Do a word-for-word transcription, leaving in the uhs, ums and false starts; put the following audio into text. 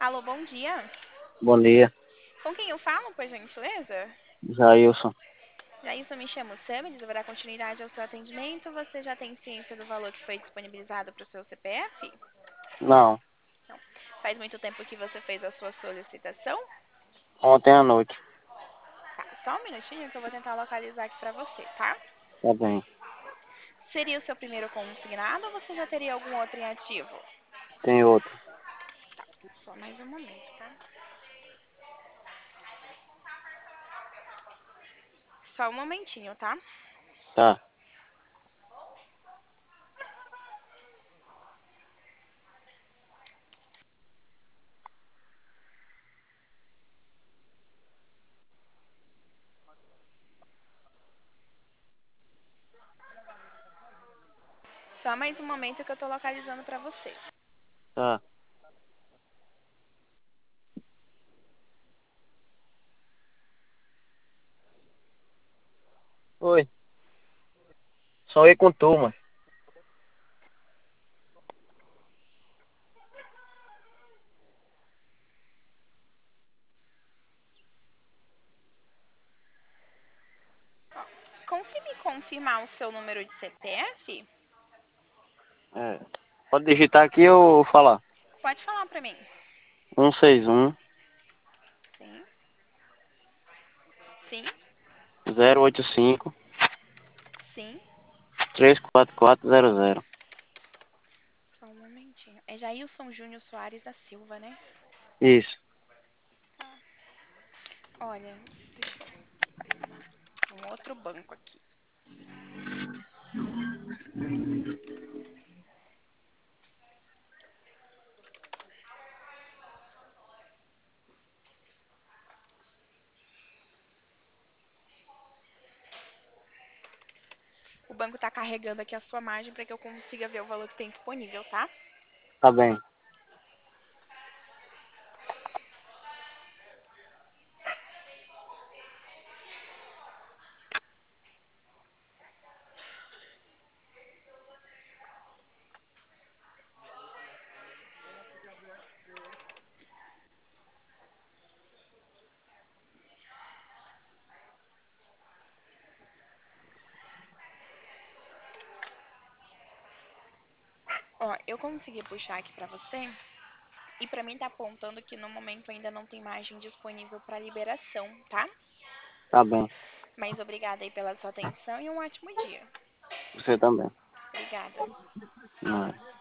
Alô, bom dia. Bom dia, Com quem eu falo, por gentileza? Jailson. Jailson, me chamo Sam, deverá continuidade ao seu atendimento. Você já tem ciência do valor que foi disponibilizado para o seu C P F? Não, Não. Faz muito tempo que você fez a sua solicitação? ontem à noite. Tá, só um minutinho que eu vou tentar localizar aqui para você, tá? Tá bem. Seria o seu primeiro consignado ou você já teria algum outro em ativo? Tem outro. Tá, só mais um momento, tá? Só um momentinho, tá? Tá, Só mais um momento que eu tô localizando para você. tá. Oi. Só ir com turma. Consegue confirmar o seu número de C P F? É. Pode digitar aqui ou falar. Pode falar para mim. Um seis um Sim. Sim. zero oito cinco Sim. três quatro quatro zero zero. Só um momentinho. É Jailson Júnior Soares da Silva, né? Isso. Olha, deixa eu um outro banco aqui. O banco tá carregando aqui a sua margem para que eu consiga ver o valor que tem disponível, tá? Tá bem. Ó, eu consegui puxar aqui para você e para mim tá apontando que no momento ainda não tem margem disponível para liberação, tá? Tá bem. Mas obrigada aí pela sua atenção e um ótimo dia. Você também. Obrigada. Não é.